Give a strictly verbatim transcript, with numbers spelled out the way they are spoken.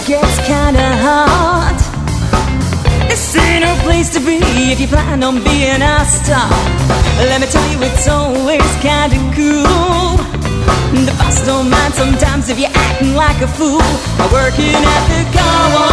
gets kinda hot. This ain't no place to be if you plan on being a star. Let me tell you, it's always kinda cool. The boss don't mind sometimes if you're acting like a fool. Working at the car wash.